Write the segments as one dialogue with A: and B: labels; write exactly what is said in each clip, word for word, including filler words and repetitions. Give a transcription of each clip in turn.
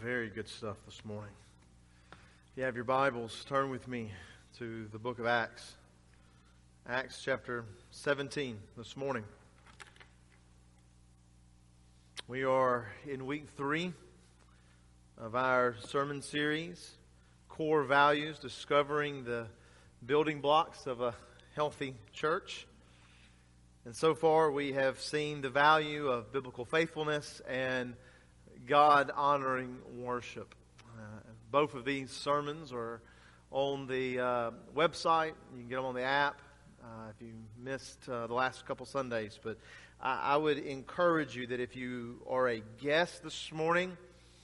A: Very good stuff this morning. If you have your Bibles, turn with me to the book of Acts. Acts chapter seventeen this morning. We are in week three of our sermon series, Core Values, Discovering the Building Blocks of a Healthy Church. And so far we have seen the value of biblical faithfulness and God-honoring worship. Uh, both of these sermons are on the uh, website. You can get them on the app uh, if you missed uh, the last couple Sundays. But I, I would encourage you that if you are a guest this morning,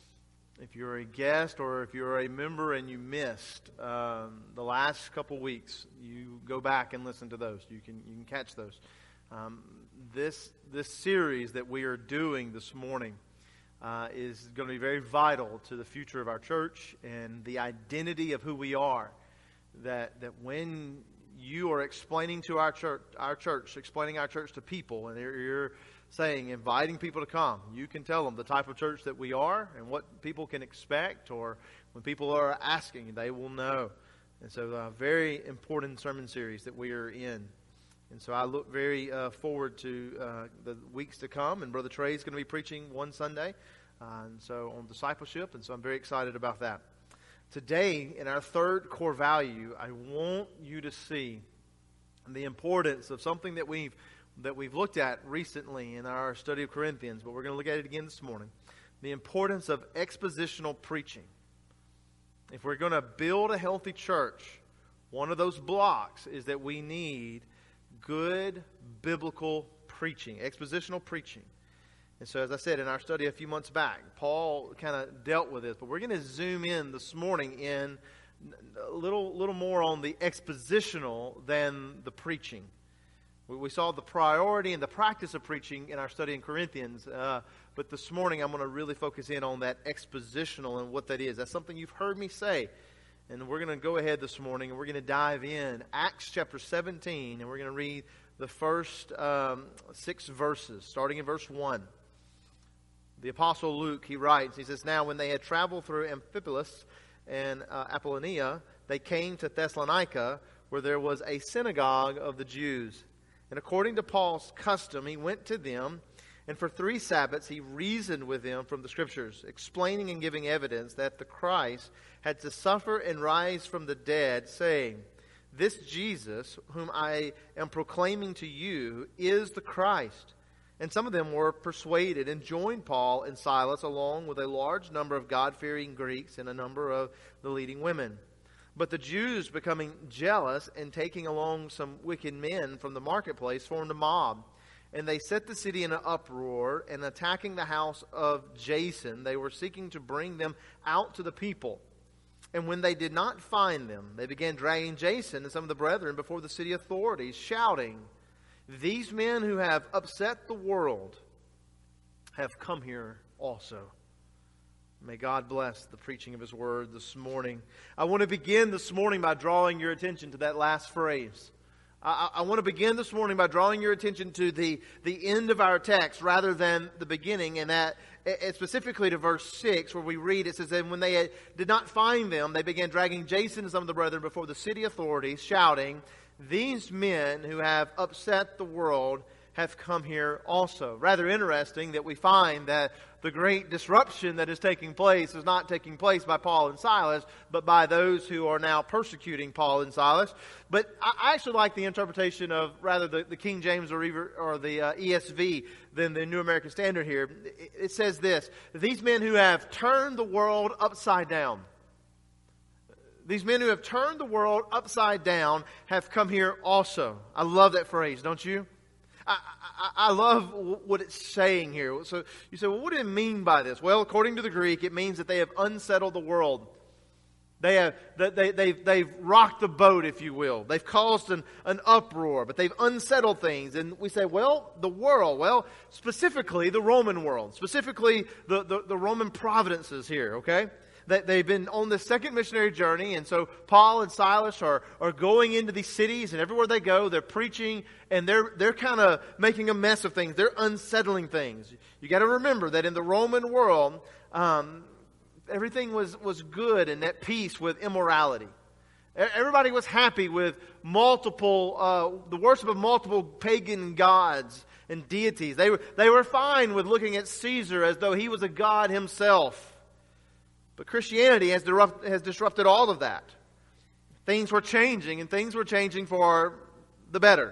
A: if you're a guest or if you're a member and you missed um, the last couple weeks, you go back and listen to those. You can you can catch those. Um, this this series that we are doing this morning Uh, is going to be very vital to the future of our church and the identity of who we are. That that when you are explaining to our church, our church, explaining our church to people, and you're, you're saying, inviting people to come, you can tell them the type of church that we are and what people can expect, or when people are asking, they will know. And so, a very important sermon series that we are in. And so I look very uh, forward to uh, the weeks to come. And Brother Trey is going to be preaching one Sunday, uh, and so on discipleship. And so I'm very excited about that. Today, in our third core value, I want you to see the importance of something that we've that we've looked at recently in our study of Corinthians, but we're going to look at it again this morning. The importance of expositional preaching. If we're going to build a healthy church, one of those blocks is that we need good biblical preaching, expositional preaching. And so, as I said in our study a few months back, Paul kind of dealt with this, but we're going to zoom in this morning in a little, little more on the expositional than the preaching. We, we saw the priority and the practice of preaching in our study in Corinthians, uh, but this morning I'm going to really focus in on that expositional and what that is. That's something you've heard me say. And we're going to go ahead this morning and we're going to dive in Acts chapter seventeen, and we're going to read the first um, six verses, starting in verse one. The Apostle Luke, he writes, he says, "Now when they had traveled through Amphipolis and uh, Apollonia, they came to Thessalonica, where there was a synagogue of the Jews. And according to Paul's custom, he went to them, and for three Sabbaths he reasoned with them from the Scriptures, explaining and giving evidence that the Christ had to suffer and rise from the dead, saying, 'This Jesus, whom I am proclaiming to you, is the Christ.' And some of them were persuaded and joined Paul and Silas, along with a large number of God-fearing Greeks and a number of the leading women. But the Jews, becoming jealous and taking along some wicked men from the marketplace, formed a mob. And they set the city in an uproar, and attacking the house of Jason, they were seeking to bring them out to the people. And when they did not find them, they began dragging Jason and some of the brethren before the city authorities, shouting, 'These men who have upset the world have come here also.'" May God bless the preaching of His Word this morning. I want to begin this morning by drawing your attention to that last phrase. I, I want to begin this morning by drawing your attention to the, the end of our text rather than the beginning, and that and specifically to verse six, where we read, it says, "And when they had, did not find them, they began dragging Jason and some of the brethren before the city authorities, shouting, 'These men who have upset the world have come here also.'" Rather interesting that we find that the great disruption that is taking place is not taking place by Paul and Silas, but by those who are now persecuting Paul and Silas. But I actually like the interpretation of rather the, the King James or, even, or the uh, E S V than the New American Standard here. It, it says this: "These men who have turned the world upside down." These men who have turned the world upside down have come here also. I love that phrase, don't you? I, I, I love what it's saying here. So you say, well, what do it mean by this? Well, according to the Greek, it means that they have unsettled the world. They have, they, they've, they've rocked the boat, if you will. They've caused an, an uproar, but they've unsettled things. And we say, well, the world, well, specifically the Roman world, specifically the, the, the Roman provinces here, okay? That they've been on this second missionary journey, and so Paul and Silas are, are going into these cities, and everywhere they go, they're preaching, and they're they're kind of making a mess of things. They're unsettling things. You got to remember that in the Roman world, um, everything was, was good and at peace with immorality. Everybody was happy with multiple, uh, the worship of multiple pagan gods and deities. They were, they were fine with looking at Caesar as though he was a god himself. But Christianity has, disrupt, has disrupted all of that. Things were changing, and things were changing for the better.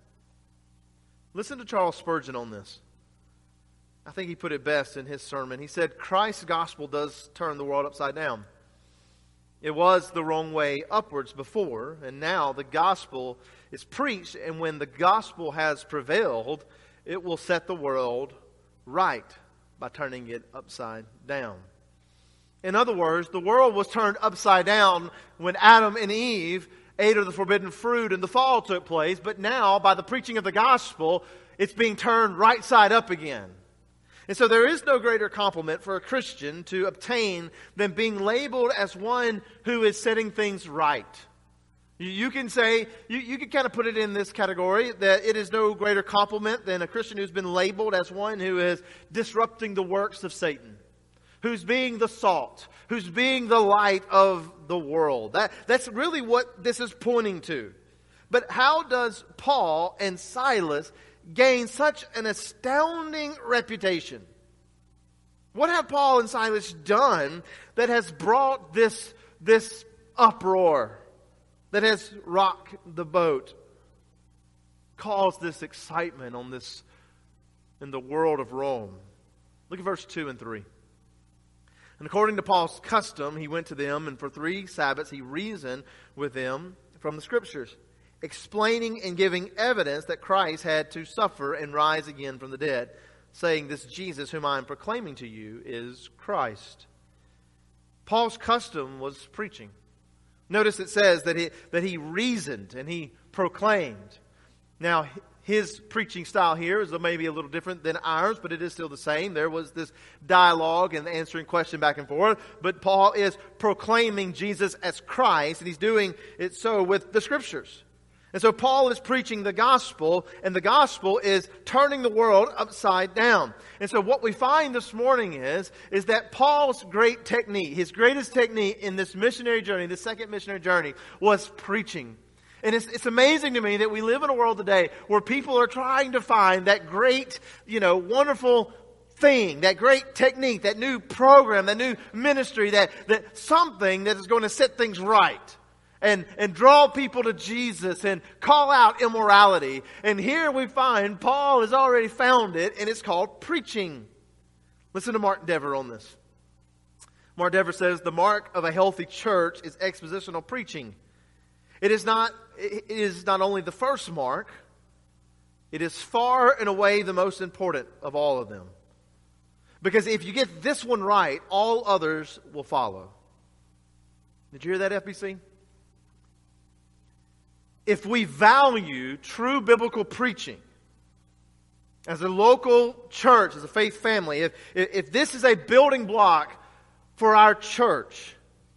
A: Listen to Charles Spurgeon on this. I think he put it best in his sermon. He said, Christ's gospel does turn the world upside down. It was the wrong way upwards before, and now the gospel is preached, and when the gospel has prevailed, it will set the world right by turning it upside down. In other words, the world was turned upside down when Adam and Eve ate of the forbidden fruit and the fall took place, but now, by the preaching of the gospel, it's being turned right side up again. And so there is no greater compliment for a Christian to obtain than being labeled as one who is setting things right. You, you can say, you, you can kind of put it in this category, that it is no greater compliment than a Christian who's been labeled as one who is disrupting the works of Satan, who's being the salt, who's being the light of the world. That, that's really what this is pointing to. But how does Paul and Silas gain such an astounding reputation? What have Paul and Silas done that has brought this, this uproar, that has rocked the boat, caused this excitement on this in the world of Rome? Look at verse two and three. And according to Paul's custom, he went to them, and for three Sabbaths he reasoned with them from the Scriptures, explaining and giving evidence that Christ had to suffer and rise again from the dead, saying, this Jesus whom I am proclaiming to you is Christ. Paul's custom was preaching. Notice it says that he, that he reasoned and he proclaimed. Now, his preaching style here is maybe a little different than ours, but it is still the same. There was this dialogue and answering question back and forth, but Paul is proclaiming Jesus as Christ, and he's doing it so with the Scriptures. And so Paul is preaching the gospel, and the gospel is turning the world upside down. And so what we find this morning is, is that Paul's great technique, his greatest technique in this missionary journey, the second missionary journey, was preaching. And it's, it's amazing to me that we live in a world today where people are trying to find that great, you know, wonderful thing, that great technique, that new program, that new ministry, that, that something that is going to set things right. And, and draw people to Jesus and call out immorality. And here we find Paul has already found it, and it's called preaching. Listen to Mark Dever on this. Mark Dever says, the mark of a healthy church is expositional preaching. It is not, it is not only the first mark, it is far and away the most important of all of them. Because if you get this one right, all others will follow. Did you hear that, F B C? If we value true biblical preaching as a local church, as a faith family, if, if this is a building block for our church,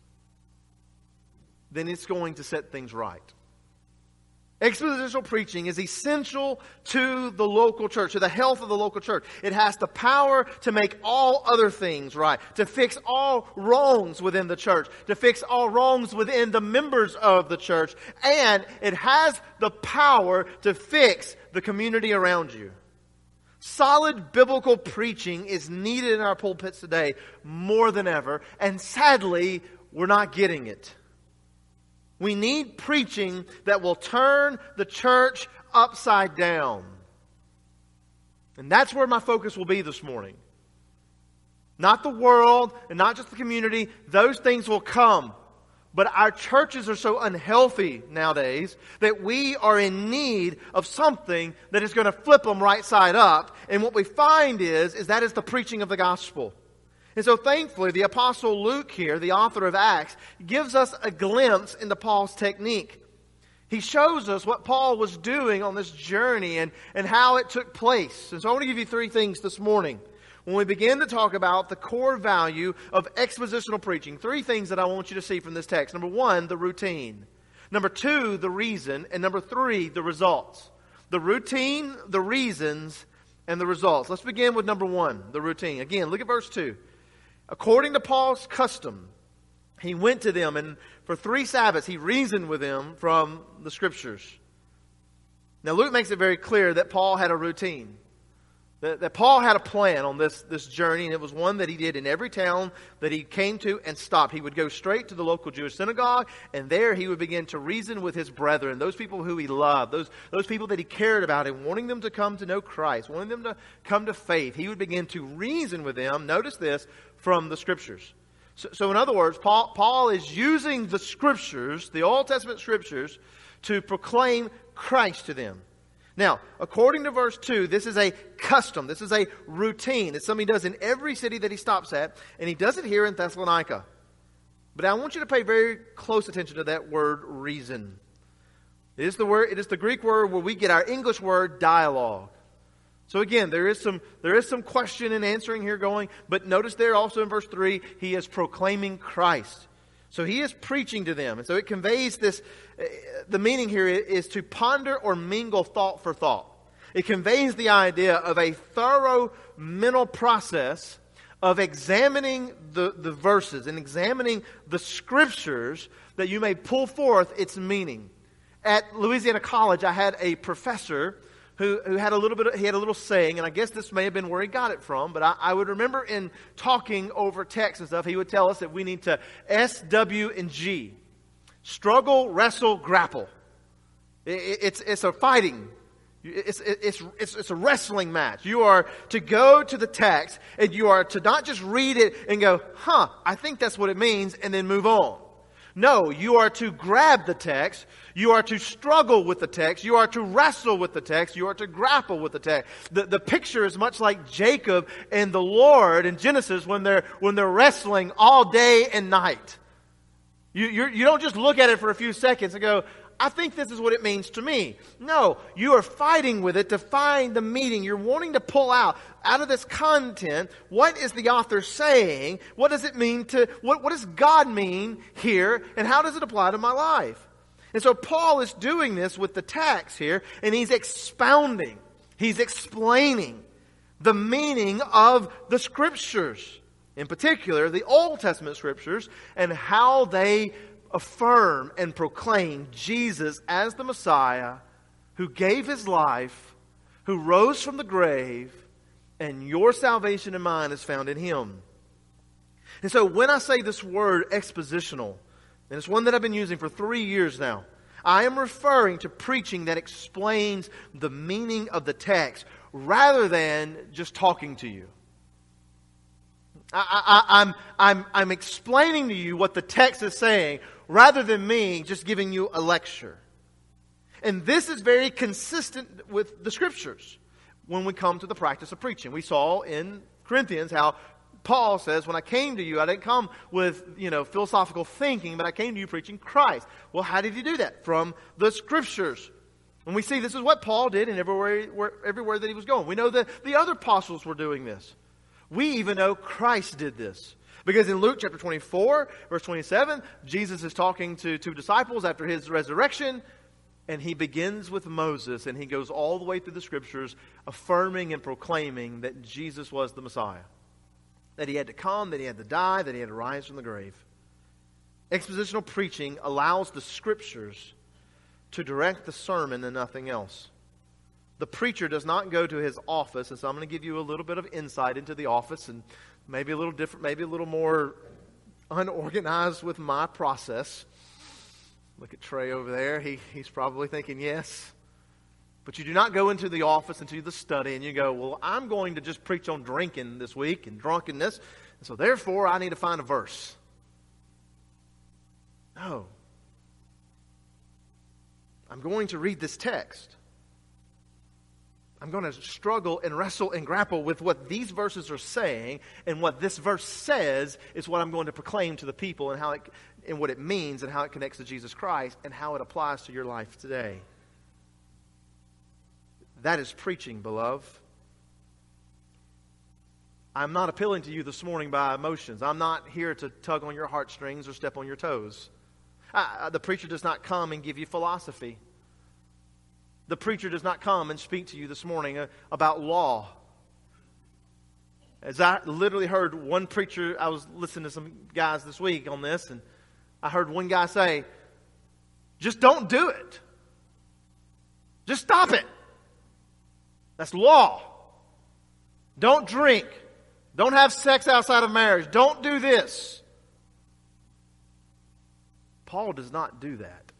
A: then it's going to set things right. Expositional preaching is essential to the local church, to the health of the local church. It has the power to make all other things right, to fix all wrongs within the church, to fix all wrongs within the members of the church, and it has the power to fix the community around you. Solid biblical preaching is needed in our pulpits today more than ever, and sadly, we're not getting it. We need preaching that will turn the church upside down. And that's where my focus will be this morning. Not the world and not just the community. Those things will come. But our churches are so unhealthy nowadays that we are in need of something that is going to flip them right side up. And what we find is, is that is the preaching of the gospel. And so thankfully, the Apostle Luke here, the author of Acts, gives us a glimpse into Paul's technique. He shows us what Paul was doing on this journey and, and how it took place. And so I want to give you three things this morning. When we begin to talk about the core value of expositional preaching, three things that I want you to see from this text. Number one, the routine. Number two, the reason. And number three, the results. The routine, the reasons, and the results. Let's begin with number one, the routine. Again, look at verse two. According to Paul's custom, he went to them, and for three Sabbaths he reasoned with them from the Scriptures. Now Luke makes it very clear that Paul had a routine. That, that Paul had a plan on this, this journey, and it was one that he did in every town that he came to and stopped. He would go straight to the local Jewish synagogue, and there he would begin to reason with his brethren, those people who he loved, those, those people that he cared about, and wanting them to come to know Christ, wanting them to come to faith. He would begin to reason with them, notice this, from the Scriptures. So, so in other words, Paul, Paul is using the Scriptures, the Old Testament Scriptures, to proclaim Christ to them. Now, according to verse two, this is a custom. This is a routine. It's something he does in every city that he stops at, and he does it here in Thessalonica. But I want you to pay very close attention to that word, reason. It is the word, it is the Greek word where we get our English word, dialogue. So again, there is some there is some question and answering here going, but notice there also in verse three, he is proclaiming Christ. So he is preaching to them. And so it conveys this, uh, the meaning here is to ponder or mingle thought for thought. It conveys the idea of a thorough mental process of examining the, the verses and examining the Scriptures that you may pull forth its meaning. At Louisiana College, I had a professor Who, who had a little bit of, he had a little saying, and I guess this may have been where he got it from, but I, I would remember in talking over text and stuff, he would tell us that we need to S, W, and G. Struggle, wrestle, grapple. It, it's, it's a fighting. It's, it's, it's, it's a wrestling match. You are to go to the text, and you are to not just read it and go, huh, I think that's what it means, and then move on. No, you are to grab the text. You are to struggle with the text. You are to wrestle with the text. You are to grapple with the text. The, the picture is much like Jacob and the Lord in Genesis when they're, when they're wrestling all day and night. You, you're, you don't just look at it for a few seconds and go, I think this is what it means to me. No, you are fighting with it to find the meaning. You're wanting to pull out, out of this content, what is the author saying? What does it mean to, what, what does God mean here? And how does it apply to my life? And so Paul is doing this with the text here, and he's expounding, he's explaining the meaning of the Scriptures. In particular, the Old Testament Scriptures, and how they affirm and proclaim Jesus as the Messiah who gave His life, who rose from the grave, and your salvation and mine is found in Him. And so when I say this word expositional, and it's one that I've been using for three years now, I am referring to preaching that explains the meaning of the text rather than just talking to you. I, I, I'm, I'm, I'm explaining to you what the text is saying rather than me just giving you a lecture. And this is very consistent with the Scriptures when we come to the practice of preaching. We saw in Corinthians how Paul says, when I came to you, I didn't come with, you know, philosophical thinking, but I came to you preaching Christ. Well, how did he do that? From the Scriptures. And we see this is what Paul did in everywhere, everywhere that he was going. We know that the other apostles were doing this. We even know Christ did this. Because in Luke chapter twenty-four, verse twenty-seven, Jesus is talking to two disciples after His resurrection, and He begins with Moses, and He goes all the way through the Scriptures, affirming and proclaiming that Jesus was the Messiah. That He had to come, that He had to die, that He had to rise from the grave. Expositional preaching allows the Scriptures to direct the sermon and nothing else. The preacher does not go to his office, and so I'm going to give you a little bit of insight into the office, and maybe a little different, maybe a little more unorganized with my process. Look at Trey over there. He, he's probably thinking yes. But you do not go into the office, into the study, and you go, well, I'm going to just preach on drinking this week and drunkenness, and so therefore I need to find a verse. No. I'm going to read this text. I'm going to struggle and wrestle and grapple with what these verses are saying, and what this verse says is what I'm going to proclaim to the people, and how it, and what it means, and how it connects to Jesus Christ, and how it applies to your life today. That is preaching, beloved. I'm not appealing to you this morning by emotions. I'm not here to tug on your heartstrings or step on your toes. I, the preacher does not come and give you philosophy. The preacher does not come and speak to you this morning uh, about law. As I literally heard one preacher, I was listening to some guys this week on this, and I heard one guy say, just don't do it. Just stop it. That's law. Don't drink. Don't have sex outside of marriage. Don't do this. Paul does not do that.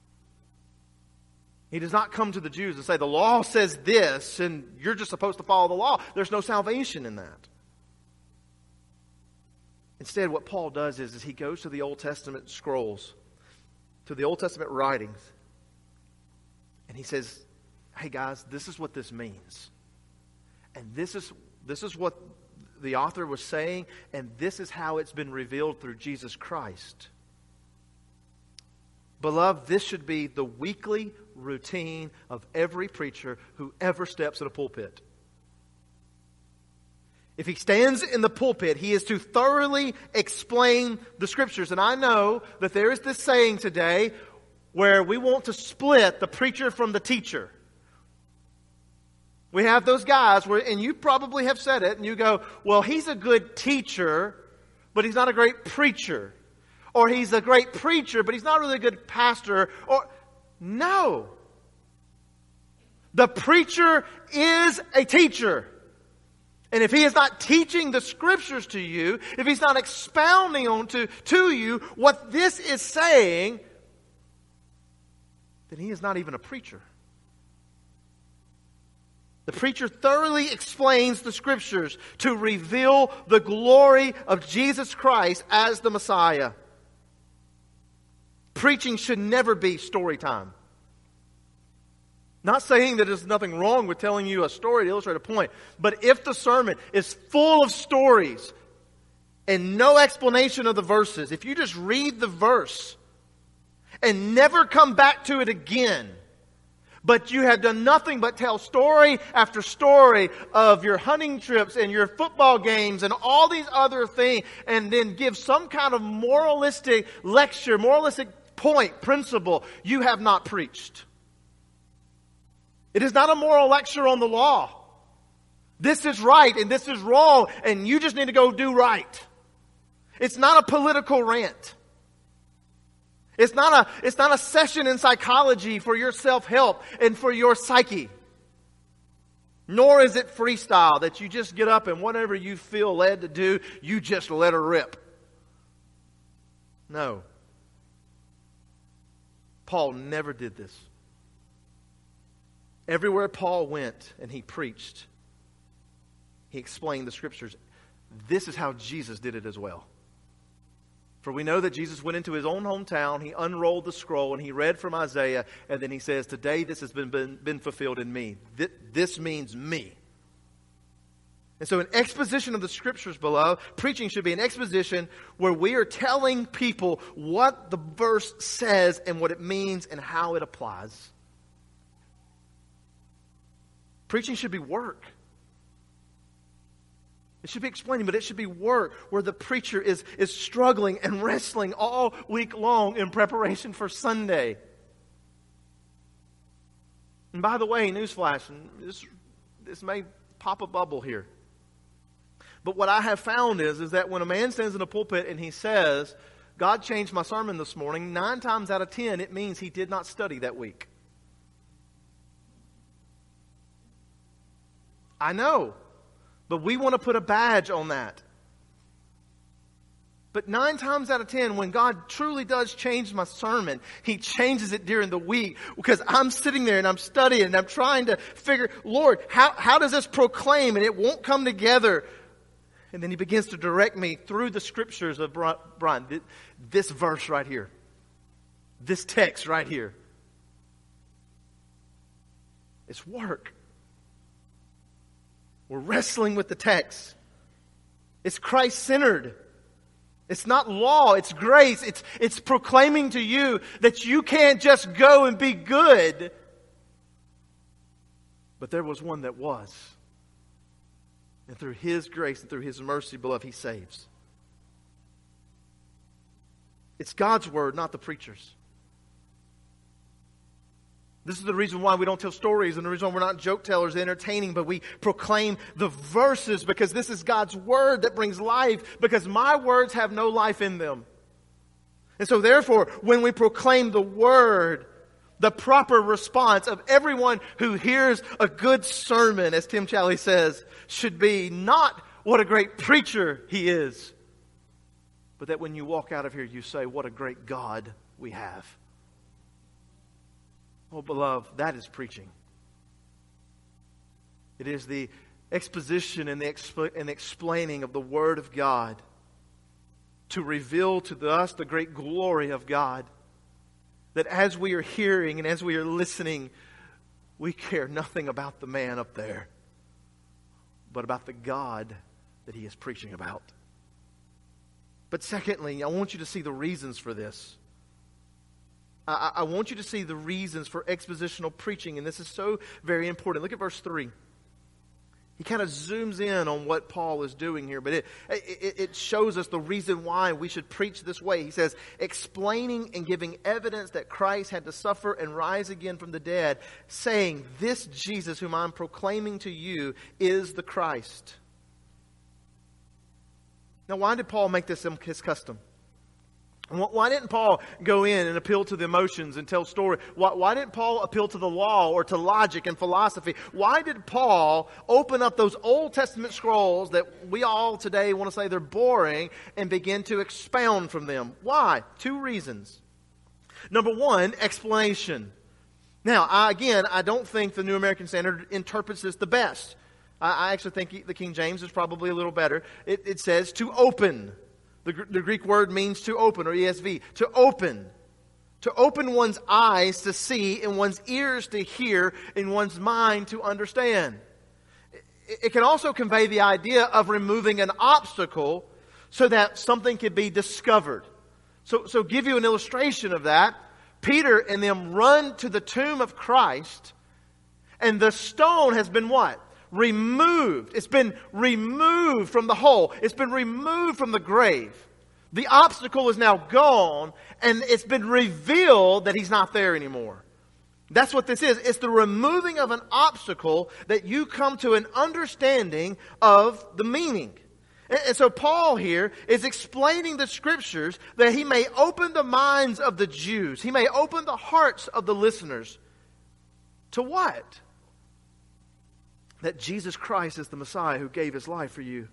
A: He does not come to the Jews and say, the law says this, and you're just supposed to follow the law. There's no salvation in that. Instead, what Paul does is, is he goes to the Old Testament scrolls, to the Old Testament writings, and he says, hey guys, this is what this means. And this is this is what the author was saying, and this is how it's been revealed through Jesus Christ. Beloved, this should be the weekly routine of every preacher who ever steps in a pulpit. If he stands in the pulpit, he is to thoroughly explain the Scriptures. And I know that there is this saying today where we want to split the preacher from the teacher. We have those guys, where, and you probably have said it, and you go, well, he's a good teacher, but he's not a great preacher. Or he's a great preacher, but he's not really a good pastor. Or no. The preacher is a teacher. And if he is not teaching the Scriptures to you, if he's not expounding on to, to you what this is saying, then he is not even a preacher. The preacher thoroughly explains the Scriptures to reveal the glory of Jesus Christ as the Messiah. Preaching should never be story time. Not saying that there's nothing wrong with telling you a story to illustrate a point, but if the sermon is full of stories and no explanation of the verses, if you just read the verse and never come back to it again, but you have done nothing but tell story after story of your hunting trips and your football games and all these other things, and then give some kind of moralistic lecture, moralistic point, principle, you have not preached. It is not a moral lecture on the law. This is right and this is wrong, and you just need to go do right. It's not a political rant. It's not a, it's not a session in psychology for your self-help and for your psyche. Nor is it freestyle that you just get up and whatever you feel led to do, you just let her rip. No. Paul never did this. Everywhere Paul went and he preached, he explained the Scriptures. This is how Jesus did it as well. For we know that Jesus went into his own hometown, he unrolled the scroll, and he read from Isaiah, and then he says, today this has been, been, been fulfilled in me. This, this means me. And so an exposition of the Scriptures, beloved, preaching should be an exposition where we are telling people what the verse says and what it means and how it applies. Preaching should be work. It should be explaining, but it should be work where the preacher is, is struggling and wrestling all week long in preparation for Sunday. And by the way, newsflash, and this, this may pop a bubble here. But what I have found is, is that when a man stands in a pulpit and he says, God changed my sermon this morning, nine times out of ten, it means he did not study that week. I know, but we want to put a badge on that. But nine times out of ten, when God truly does change my sermon, He changes it during the week, because I'm sitting there and I'm studying and I'm trying to figure, Lord, how, how does this proclaim? And it won't come together. And then He begins to direct me through the Scriptures of Brian, this verse right here, this text right here. It's work. We're wrestling with the text. It's Christ-centered. It's not law, it's grace. It's, it's proclaiming to you that you can't just go and be good. But there was one that was. And through His grace and through His mercy, beloved, He saves. It's God's word, not the preacher's. This is the reason why we don't tell stories and the reason why we're not joke tellers, entertaining, but we proclaim the verses because this is God's word that brings life, because my words have no life in them. And so therefore, when we proclaim the word, the proper response of everyone who hears a good sermon, as Tim Challies says, should be not what a great preacher he is, but that when you walk out of here, you say, what a great God we have. Oh, beloved, that is preaching. It is the exposition and the, expl- and the explaining of the Word of God to reveal to us the great glory of God. That as we are hearing and as we are listening, we care nothing about the man up there, but about the God that he is preaching about. But secondly, I want you to see the reasons for this. I, I want you to see the reasons for expositional preaching, and this is so very important. Look at verse three. He kind of zooms in on what Paul is doing here, but it, it, it shows us the reason why we should preach this way. He says, explaining and giving evidence that Christ had to suffer and rise again from the dead, saying, this Jesus whom I'm proclaiming to you is the Christ. Now, why did Paul make this his custom? Why didn't Paul go in and appeal to the emotions and tell story? Why, why didn't Paul appeal to the law or to logic and philosophy? Why did Paul open up those Old Testament scrolls that we all today want to say they're boring and begin to expound from them? Why? Two reasons. Number one, explanation. Now, I, again, I don't think the New American Standard interprets this the best. I, I actually think the King James is probably a little better. It, it says to open. The, the Greek word means to open, or E S V, to open. To open one's eyes to see and one's ears to hear and one's mind to understand. It, it can also convey the idea of removing an obstacle so that something can be discovered. So, so give you an illustration of that. Peter and them run to the tomb of Christ, and the stone has been what? Removed. It's been removed from the hole. It's been removed from the grave. The obstacle is now gone, and it's been revealed that he's not there anymore. That's what this is. It's the removing of an obstacle that you come to an understanding of the meaning. And, and so Paul here is explaining the Scriptures that he may open the minds of the Jews. He may open the hearts of the listeners. To what? That Jesus Christ is the Messiah who gave his life for you.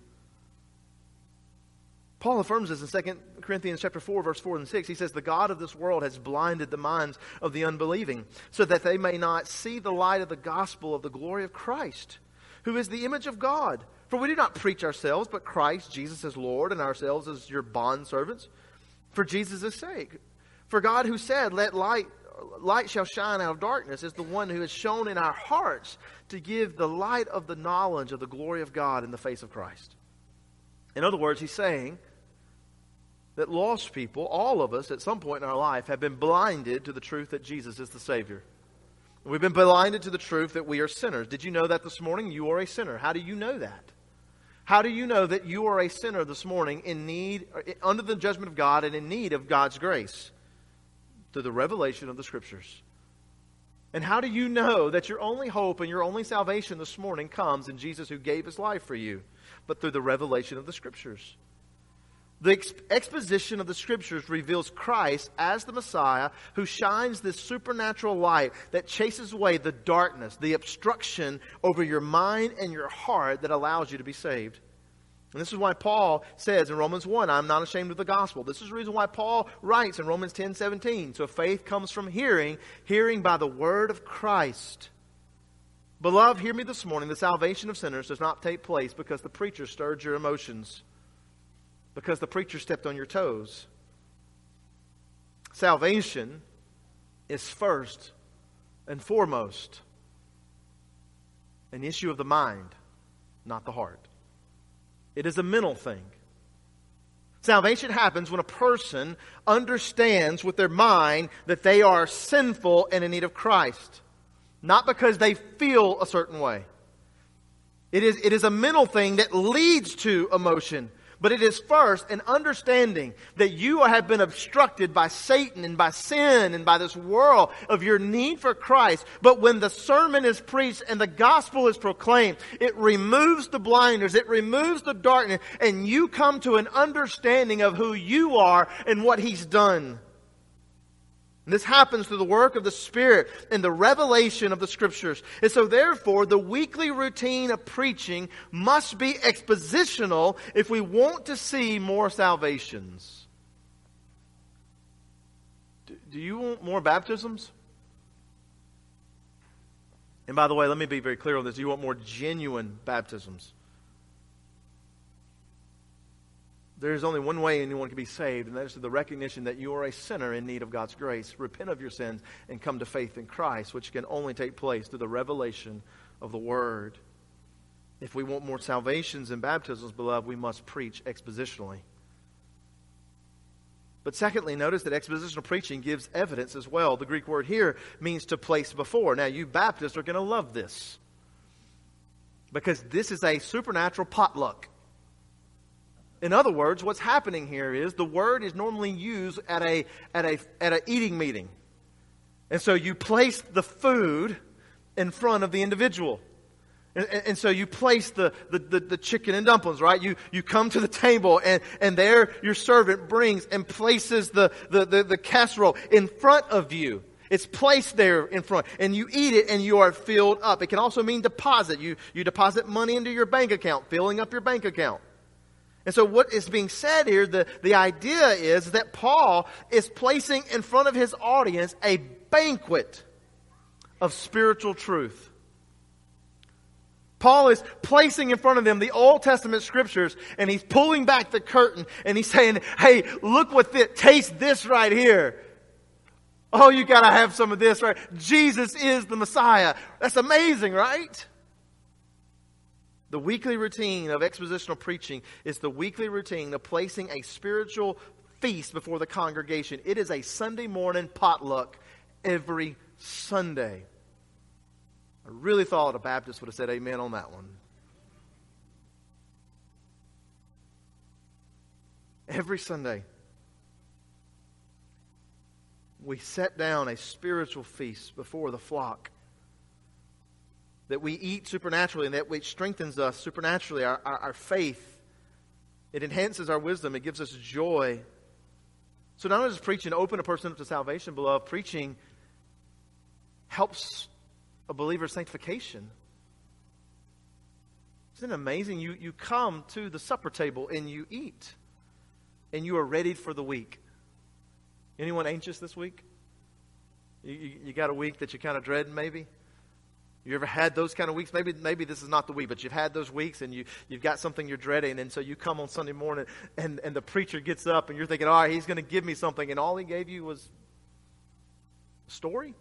A: Paul affirms this in Second Corinthians chapter four, verse four and six. He says, the God of this world has blinded the minds of the unbelieving, so that they may not see the light of the gospel of the glory of Christ, who is the image of God. For we do not preach ourselves, but Christ, Jesus as Lord, and ourselves as your bondservants, for Jesus' sake. For God who said, let light Light shall shine out of darkness, is the one who has shone in our hearts to give the light of the knowledge of the glory of God in the face of Christ. In other words, he's saying that lost people, all of us at some point in our life, have been blinded to the truth that Jesus is the Savior. We've been blinded to the truth that we are sinners. Did you know that this morning? You are a sinner. How do you know that? How do you know that you are a sinner this morning in need, under the judgment of God and in need of God's grace? Through the revelation of the Scriptures. And how do you know that your only hope and your only salvation this morning comes in Jesus who gave his life for you? But through the revelation of the Scriptures. The ex- exposition of the Scriptures reveals Christ as the Messiah who shines this supernatural light that chases away the darkness, the obstruction over your mind and your heart that allows you to be saved. And this is why Paul says in Romans one, I'm not ashamed of the gospel. This is the reason why Paul writes in Romans ten seventeen. So faith comes from hearing, hearing by the word of Christ. Beloved, hear me this morning. The salvation of sinners does not take place because the preacher stirred your emotions, because the preacher stepped on your toes. Salvation is first and foremost an issue of the mind, not the heart. It is a mental thing. Salvation happens when a person understands with their mind that they are sinful and in need of Christ. Not because they feel a certain way. It is, it is a mental thing that leads to emotion. But it is first an understanding that you have been obstructed by Satan and by sin and by this world of your need for Christ. But when the sermon is preached and the gospel is proclaimed, it removes the blinders, it removes the darkness, and you come to an understanding of who you are and what He's done. And this happens through the work of the Spirit and the revelation of the Scriptures. And so therefore, the weekly routine of preaching must be expositional if we want to see more salvations. Do you want more baptisms? And by the way, let me be very clear on this. Do you want more genuine baptisms? There is only one way anyone can be saved, and that is through the recognition that you are a sinner in need of God's grace. Repent of your sins and come to faith in Christ, which can only take place through the revelation of the Word. If we want more salvations and baptisms, beloved, we must preach expositionally. But secondly, notice that expositional preaching gives evidence as well. The Greek word here means to place before. Now, you Baptists are going to love this, because this is a supernatural potluck. In other words, what's happening here is the word is normally used at a at a at an eating meeting. And so you place the food in front of the individual. And, and so you place the, the, the, the chicken and dumplings, right? You you come to the table, and, and there your servant brings and places the, the, the, the casserole in front of you. It's placed there in front, and you eat it and you are filled up. It can also mean deposit. You, you deposit money into your bank account, filling up your bank account. And so what is being said here, the, the idea is that Paul is placing in front of his audience a banquet of spiritual truth. Paul is placing in front of them the Old Testament Scriptures, and he's pulling back the curtain, and he's saying, hey, look what this, taste this right here. Oh, you got to have some of this, right? Jesus is the Messiah. That's amazing, right? The weekly routine of expositional preaching is the weekly routine of placing a spiritual feast before the congregation. It is a Sunday morning potluck every Sunday. I really thought a Baptist would have said amen on that one. Every Sunday, we set down a spiritual feast before the flock. That we eat supernaturally, and that which strengthens us supernaturally, our, our, our faith. It enhances our wisdom. It gives us joy. So not only does preaching open a person up to salvation, beloved, preaching helps a believer's sanctification. Isn't it amazing? You, you come to the supper table and you eat, and you are ready for the week. Anyone anxious this week? You, you, you got a week that you kind of dread maybe? You ever had those kind of weeks? Maybe maybe this is not the week, but you've had those weeks and you, you've got something you're dreading. And so you come on Sunday morning and, and the preacher gets up and you're thinking, all right, he's going to give me something. And all he gave you was a story?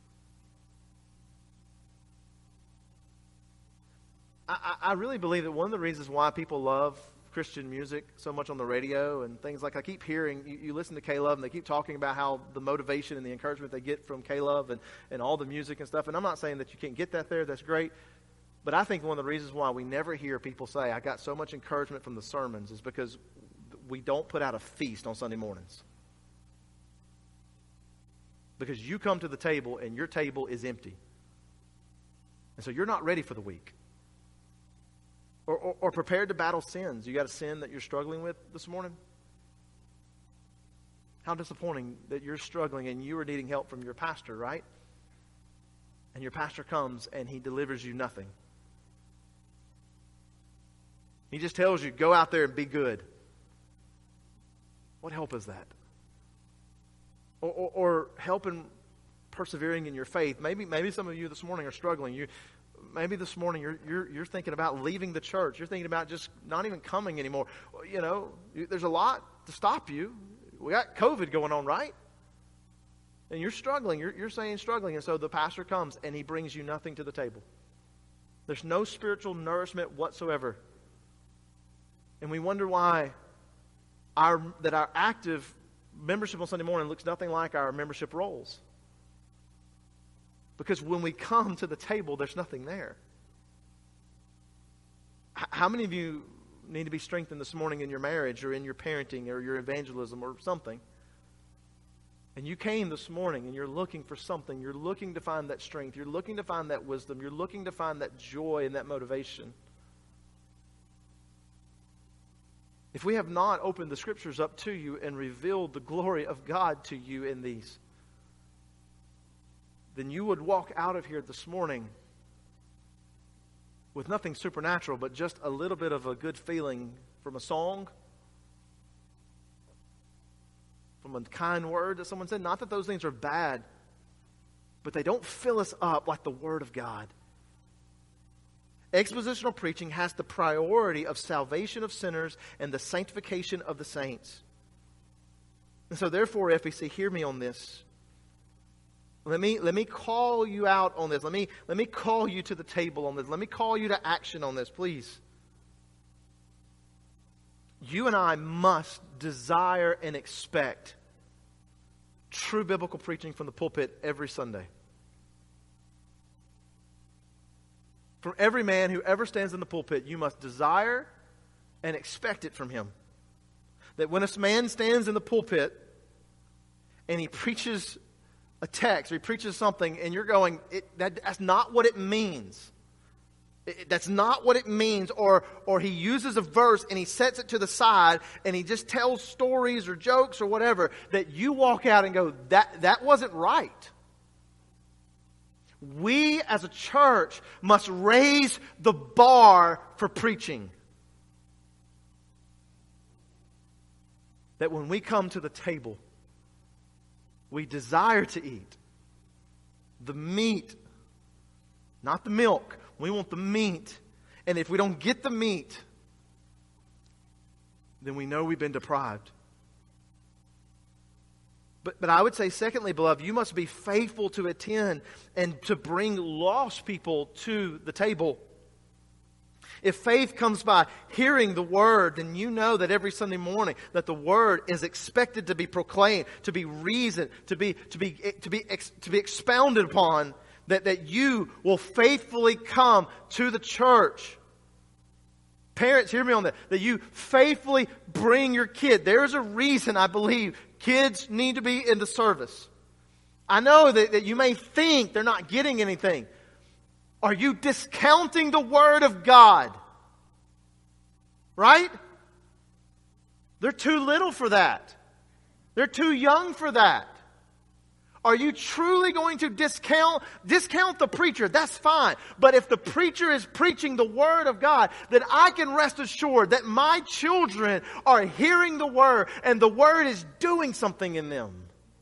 A: I, I really believe that one of the reasons why people love Christian music so much on the radio and things like I keep hearing, you, you listen to K-Love and they keep talking about how the motivation and the encouragement they get from K-Love and, and all the music and stuff. And I'm not saying that you can't get that there. That's great. But I think one of the reasons why we never hear people say, I got so much encouragement from the sermons, is because we don't put out a feast on Sunday mornings. Because you come to the table and your table is empty. And so you're not ready for the week. Or, or, or prepared to battle sins. You got a sin that you're struggling with this morning? How disappointing that you're struggling and you are needing help from your pastor, right? And your pastor comes and he delivers you nothing. He just tells you, go out there and be good. What help is that? Or, or, or help in persevering in your faith. Maybe, maybe some of you this morning are struggling. You Maybe this morning you're, you're you're thinking about leaving the church. You're thinking about just not even coming anymore. You know, there's a lot to stop you. We got COVID going on, right? And you're struggling. You're, you're saying struggling. And so the pastor comes and he brings you nothing to the table. There's no spiritual nourishment whatsoever. And we wonder why our that our active membership on Sunday morning looks nothing like our membership rolls. Because when we come to the table, there's nothing there. H- how many of you need to be strengthened this morning in your marriage or in your parenting or your evangelism or something. And you came this morning and you're looking for something. You're looking to find that strength. You're looking to find that wisdom. You're looking to find that joy and that motivation. If we have not opened the Scriptures up to you and revealed the glory of God to you in these, then you would walk out of here this morning with nothing supernatural, but just a little bit of a good feeling from a song, from a kind word that someone said. Not that those things are bad, but they don't fill us up like the Word of God. Expositional preaching has the priority of salvation of sinners and the sanctification of the saints. And so therefore, F B C, hear me on this. Let me, let me call you out on this. Let me, let me call you to the table on this. Let me call you to action on this, please. You and I must desire and expect true biblical preaching from the pulpit every Sunday. From every man who ever stands in the pulpit, you must desire and expect it from him. That when a man stands in the pulpit and he preaches a text or he preaches something and you're going, it, that, that's not what it means. It, that's not what it means. Or, or he uses a verse and he sets it to the side and he just tells stories or jokes or whatever, that you walk out and go, that, that wasn't right. We as a church must raise the bar for preaching. That when we come to the table, we desire to eat the meat, not the milk. We want the meat. And if we don't get the meat, then we know we've been deprived. But, but I would say, secondly, beloved, you must be faithful to attend and to bring lost people to the table. If faith comes by hearing the Word, then you know that every Sunday morning that the Word is expected to be proclaimed, to be reasoned, to be to be to be to be expounded upon. That that you will faithfully come to the church. Parents, hear me on that. That you faithfully bring your kid. There's a reason I believe kids need to be in the service. I know that, that you may think they're not getting anything. Are you discounting the Word of God? Right? They're too little for that. They're too young for that. Are you truly going to discount discount the preacher? That's fine. But if the preacher is preaching the Word of God, then I can rest assured that my children are hearing the Word and the Word is doing something in them.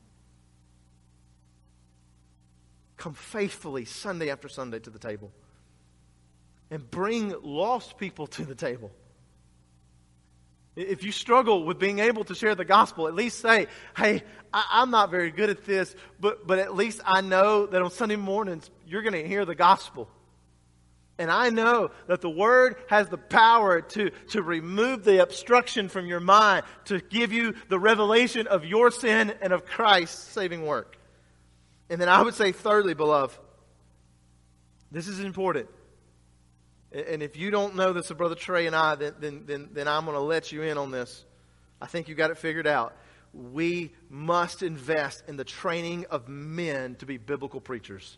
A: Come faithfully Sunday after Sunday to the table. And bring lost people to the table. If you struggle with being able to share the gospel, at least say, hey, I, I'm not very good at this, but, but at least I know that on Sunday mornings you're going to hear the gospel. And I know that the Word has the power to, to remove the obstruction from your mind, to give you the revelation of your sin and of Christ's saving work. And then I would say, thirdly, beloved, this is important. And if you don't know this of Brother Trey and I, then, then, then, then I'm going to let you in on this. I think you got it figured out. We must invest in the training of men to be biblical preachers.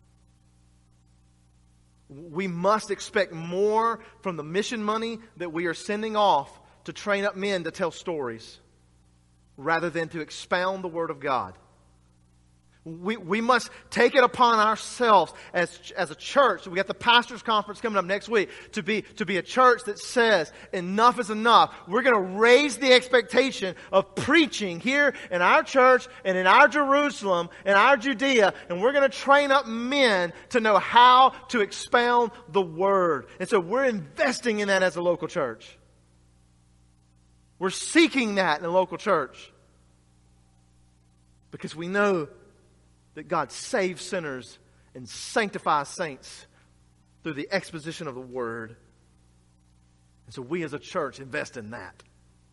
A: We must expect more from the mission money that we are sending off to train up men to tell stories rather than to expound the Word of God. We we must take it upon ourselves as as a church. We got the pastors' conference coming up next week to be to be a church that says enough is enough. We're going to raise the expectation of preaching here in our church and in our Jerusalem and our Judea, and we're going to train up men to know how to expound the Word. And so we're investing in that as a local church. We're seeking that in a local church because we know that God saves sinners and sanctifies saints through the exposition of the Word. And so we as a church invest in that.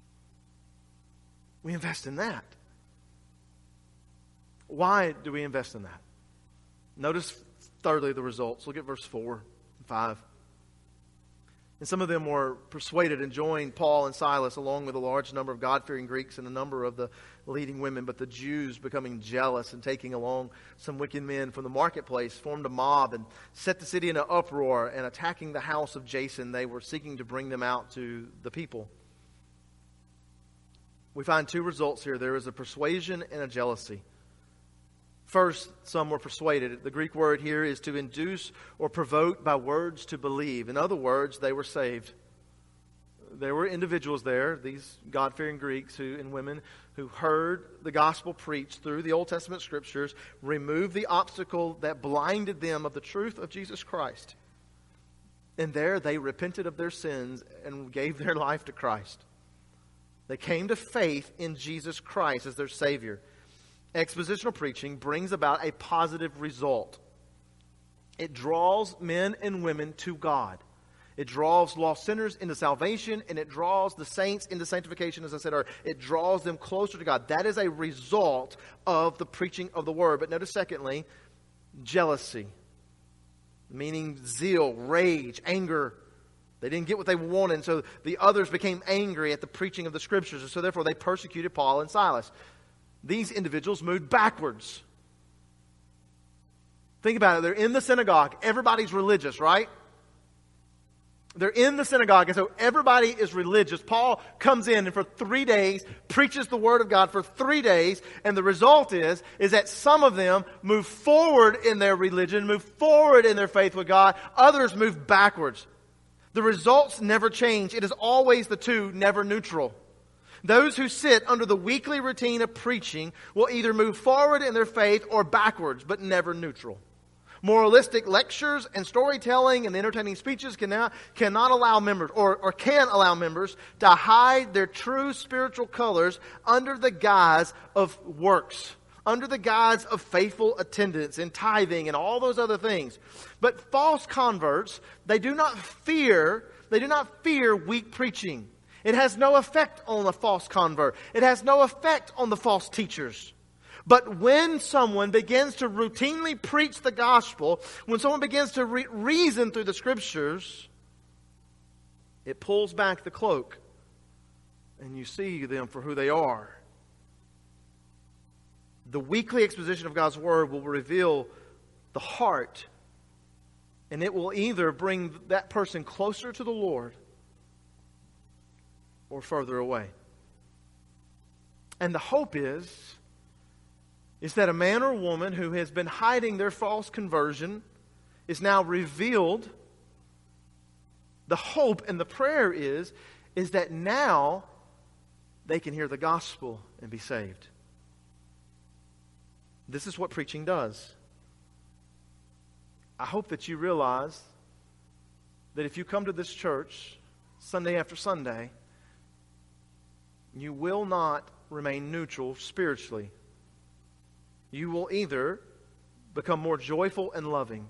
A: We invest in that. Why do we invest in that? Notice thirdly the results. Look at verse four and five. And some of them were persuaded and joined Paul and Silas along with a large number of God-fearing Greeks and a number of the leading women. But the Jews, becoming jealous and taking along some wicked men from the marketplace, formed a mob and set the city in an uproar, and attacking the house of Jason, they were seeking to bring them out to the people. We find two results here. There is a persuasion and a jealousy. First, some were persuaded. The Greek word here is to induce or provoke by words to believe. In other words, they were saved. There were individuals there, these God-fearing Greeks who, and women, who heard the gospel preached through the Old Testament scriptures, removed the obstacle that blinded them of the truth of Jesus Christ. And there they repented of their sins and gave their life to Christ. They came to faith in Jesus Christ as their Savior. Expositional preaching brings about a positive result. It draws men and women to God. It draws lost sinners into salvation, and it draws the saints into sanctification, as I said earlier. It draws them closer to God. That is a result of the preaching of the Word. But notice, secondly, jealousy, meaning zeal, rage, anger. They didn't get what they wanted, and so the others became angry at the preaching of the Scriptures, and so therefore they persecuted Paul and Silas. These individuals moved backwards. Think about it. They're in the synagogue. Everybody's religious, right? They're in the synagogue, and so everybody is religious. Paul comes in and for three days preaches the Word of God for three days, and the result is, is that some of them move forward in their religion, move forward in their faith with God. Others move backwards. The results never change. It is always the two, never neutral. Those who sit under the weekly routine of preaching will either move forward in their faith or backwards, but never neutral. Moralistic lectures and storytelling and entertaining speeches cannot, cannot allow members, or, or can allow members, to hide their true spiritual colors under the guise of works, under the guise of faithful attendance and tithing and all those other things. But false converts, they do not fear, they do not fear weak preaching. It has no effect on the false convert. It has no effect on the false teachers. But when someone begins to routinely preach the gospel, when someone begins to re- reason through the Scriptures, it pulls back the cloak and you see them for who they are. The weekly exposition of God's Word will reveal the heart, and it will either bring that person closer to the Lord or further away. And the hope is, is that a man or woman who has been hiding their false conversion is now revealed. The hope and the prayer is, is that now they can hear the gospel and be saved. This is what preaching does. I hope that you realize that if you come to this church Sunday after Sunday, you will not remain neutral spiritually. You will either become more joyful and loving,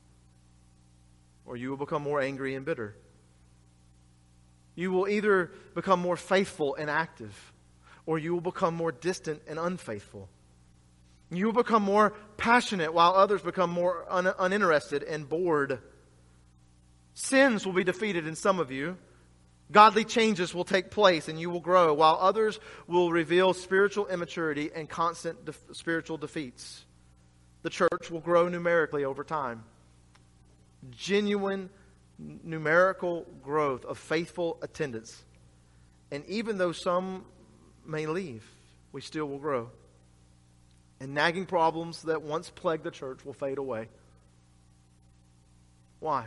A: or you will become more angry and bitter. You will either become more faithful and active, or you will become more distant and unfaithful. You will become more passionate while others become more un- uninterested and bored. Sins will be defeated in some of you. Godly changes will take place and you will grow, while others will reveal spiritual immaturity and constant de- spiritual defeats. The church will grow numerically over time. Genuine numerical growth of faithful attendance. And even though some may leave, we still will grow. And nagging problems that once plagued the church will fade away. Why?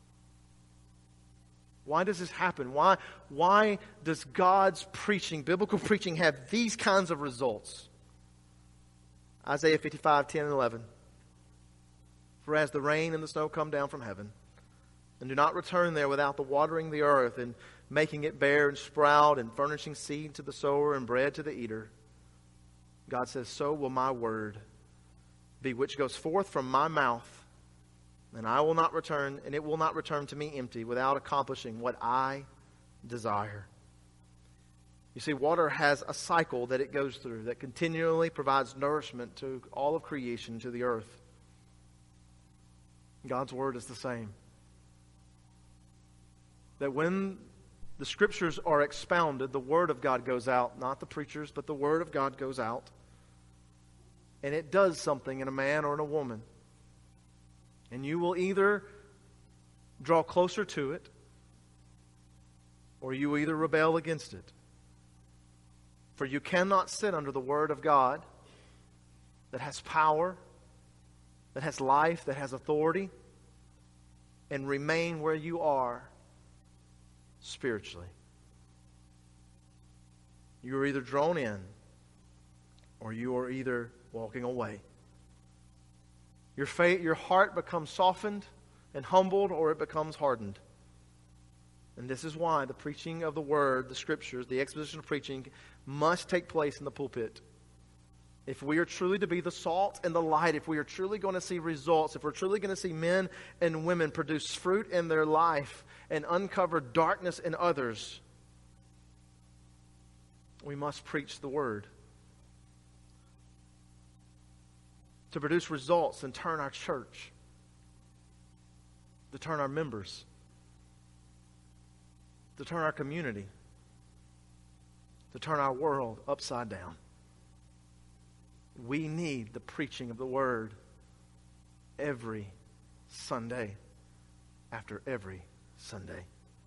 A: Why does this happen? Why, why does God's preaching, biblical preaching, have these kinds of results? Isaiah fifty-five, ten and eleven. For as the rain and the snow come down from heaven, and do not return there without the watering the earth, and making it bear and sprout, and furnishing seed to the sower and bread to the eater, God says, so will my word be which goes forth from my mouth. And I will not return, and it will not return to me empty without accomplishing what I desire. You see, water has a cycle that it goes through that continually provides nourishment to all of creation, to the earth. God's word is the same. that when the Scriptures are expounded, the Word of God goes out. Not the preachers, but the Word of God goes out. And it does something in a man or in a woman. And you will either draw closer to it, or you will either rebel against it. For you cannot sit under the Word of God that has power, that has life, that has authority, and remain where you are spiritually. You are either drawn in, or you are either walking away. Your faith, your heart becomes softened and humbled, or it becomes hardened. And this is why the preaching of the Word, the Scriptures, the exposition of preaching must take place in the pulpit. If we are truly to be the salt and the light, if we are truly going to see results, if we're truly going to see men and women produce fruit in their life and uncover darkness in others, we must preach the Word. To produce results and turn our church, to turn our members, to turn our community, to turn our world upside down. We need the preaching of the Word every Sunday after every Sunday.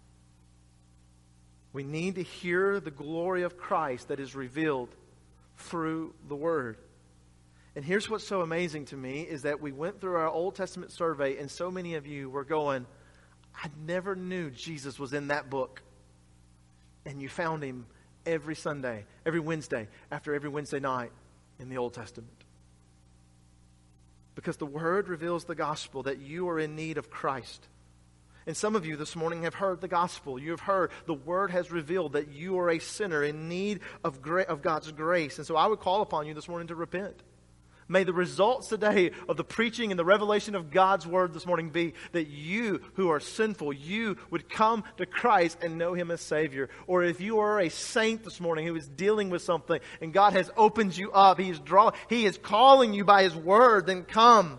A: We need to hear the glory of Christ that is revealed through the Word. And here's what's so amazing to me is that we went through our Old Testament survey and so many of you were going, I never knew Jesus was in that book. And you found Him every Sunday, every Wednesday, after every Wednesday night in the Old Testament. Because the Word reveals the gospel that you are in need of Christ. And some of you this morning have heard the gospel. You have heard the Word has revealed that you are a sinner in need of, gra- of God's grace. And so I would call upon you this morning to repent. May the results today of the preaching and the revelation of God's Word this morning be that you who are sinful, you would come to Christ and know Him as Savior. Or if you are a saint this morning who is dealing with something and God has opened you up, He is draw, He is calling you by His Word, then come.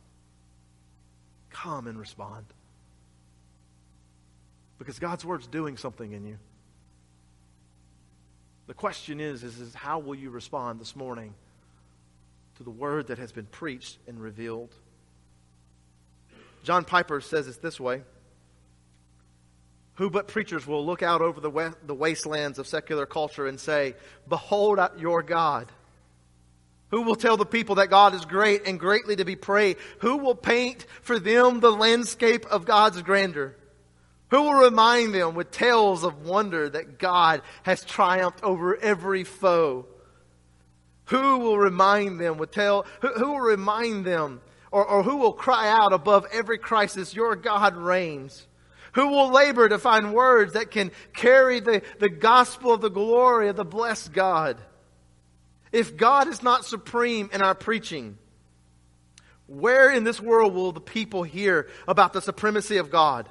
A: Come and respond. Because God's Word's doing something in you. The question is, is, is how will you respond this morning to the Word that has been preached and revealed? John Piper says it this way: who but preachers will look out over the, wa- the wastelands of secular culture and say, behold your God? Who will tell the people that God is great and greatly to be praised? Who will paint for them the landscape of God's grandeur? Who will remind them with tales of wonder that God has triumphed over every foe? Who will remind them with tell? Who, who will remind them, or, or who will cry out above every crisis, your God reigns? Who will labor to find words that can carry the, the gospel of the glory of the blessed God? If God is not supreme in our preaching, where in this world will the people hear about the supremacy of God?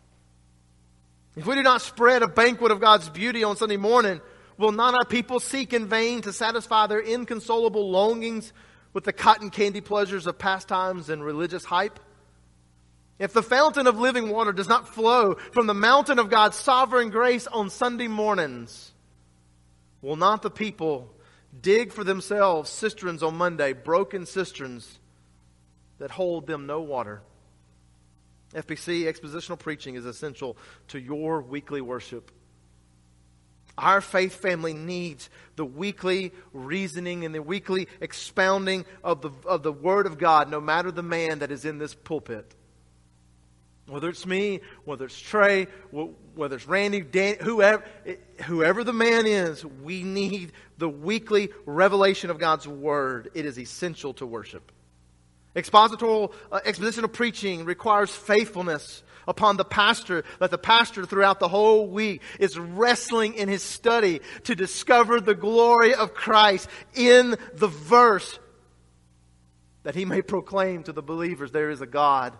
A: If we do not spread a banquet of God's beauty on Sunday morning, will not our people seek in vain to satisfy their inconsolable longings with the cotton candy pleasures of pastimes and religious hype? If the fountain of living water does not flow from the mountain of God's sovereign grace on Sunday mornings, will not the people dig for themselves cisterns on Monday, broken cisterns that hold them no water? F B C expositional preaching is essential to your weekly worship. Our faith family needs the weekly reasoning and the weekly expounding of the, of the Word of God, no matter the man that is in this pulpit. Whether it's me, whether it's Trey, whether it's Randy, Dan, whoever, whoever the man is, we need the weekly revelation of God's Word. It is essential to worship. Expositorial, uh, expositional preaching requires faithfulness upon the pastor, that the pastor throughout the whole week is wrestling in his study to discover the glory of Christ in the verse, that he may proclaim to the believers there is a God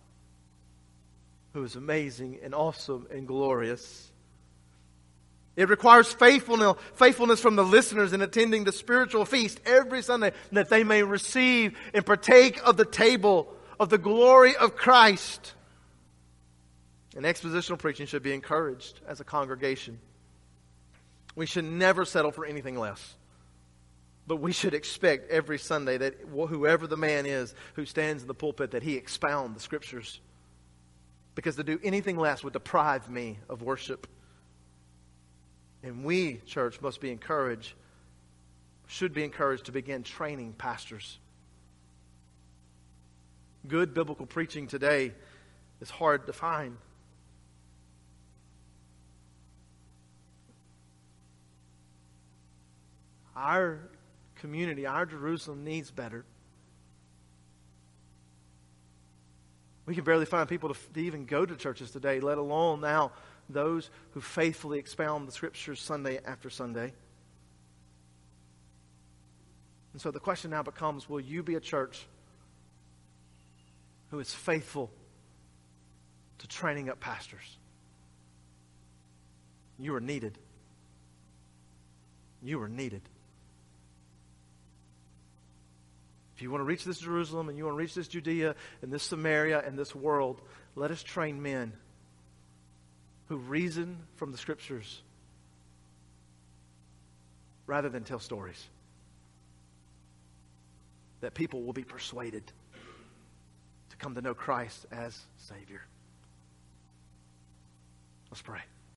A: who is amazing and awesome and glorious. It requires faithfulness, faithfulness from the listeners in attending the spiritual feast every Sunday, that they may receive and partake of the table of the glory of Christ. And expositional preaching should be encouraged as a congregation. We should never settle for anything less. But we should expect every Sunday that whoever the man is who stands in the pulpit, that he expound the Scriptures. Because to do anything less would deprive me of worship. And we, church, must be encouraged, should be encouraged to begin training pastors. Good biblical preaching today is hard to find. Our community, our Jerusalem needs better. We can barely find people to, to even go to churches today, let alone now those who faithfully expound the Scriptures Sunday after Sunday. And so the question now becomes, will you be a church who is faithful to training up pastors? You are needed. You are needed. If you want to reach this Jerusalem and you want to reach this Judea and this Samaria and this world, let us train men who reason from the Scriptures rather than tell stories. That people will be persuaded to come to know Christ as Savior. Let's pray.